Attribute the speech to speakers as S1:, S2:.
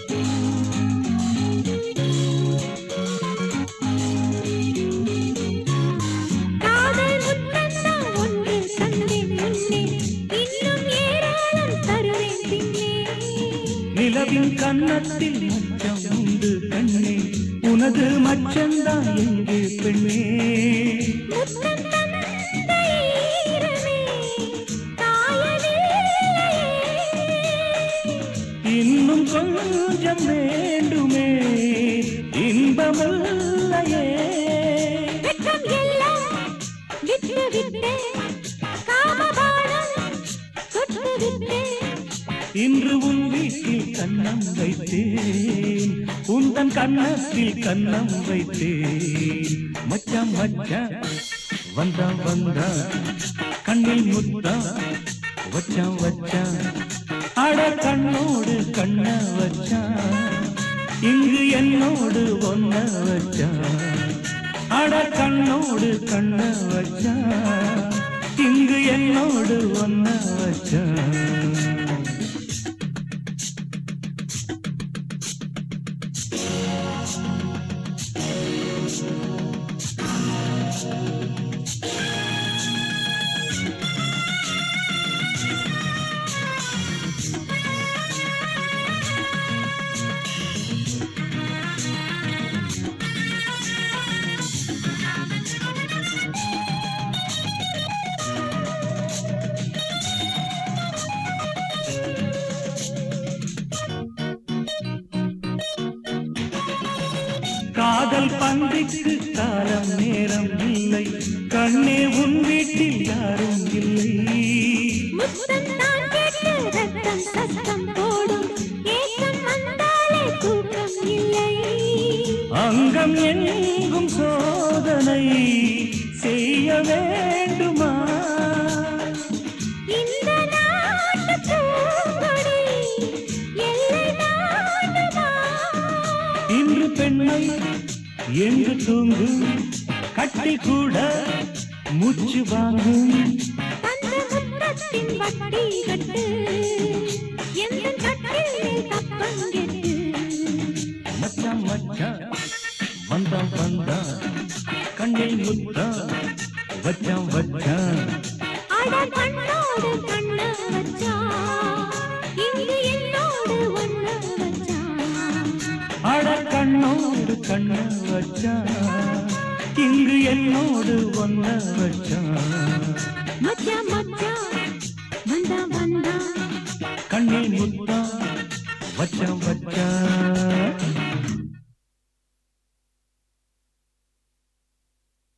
S1: நிலவின் கன்னத்தில் மச்சம் உண்டு கண்ணே, உனது மச்சந்தான் எங்கே பெண்ணே? இன்னும் கொஞ்சம் வேண்டுமே, இன்பமில்லையே. இன்று உன் வீட்டில் கண்ணம் வைத்தேன், உந்தன் கன்னத்தில் கண்ணம் வைத்தேன். மச்சான் மச்சான் வந்தான் வந்தான், கண்ணில் முத்தான் வச்சான் வச்சான். அட கண்ணோடு கண்ண வச்சான், இங்கு என்னோடு ஒன்ன வச்சான். அட கண்ணோடு கண்ண வச்சான், இங்கு என்னோடு ஒன்ன வச்சான். காதல் பந்திக்கு காலம் நேரம் இல்லை கண்ணே, உன் வீட்டில் யாரும் இல்லை. அங்கம் எங்கும் சோதனை செய்ய வேண்டுமா? இன்று பெண்ணை என்று தூங்கும், கட்டி கூட மூச்சு வாங்கும். மச்சான் மச்சான் வந்தான் வந்தான், கண்ணில் முத்தான் வச்சான் வச்சான். அட கண்ணோடு கண்ண வச்சான், இங்கு என்னோடு ஒன்ன வச்சான்.
S2: மச்சான் மச்சான் வந்தான் வந்தான்,
S1: கண்ணில் முத்தான் வச்சான் வச்சான்.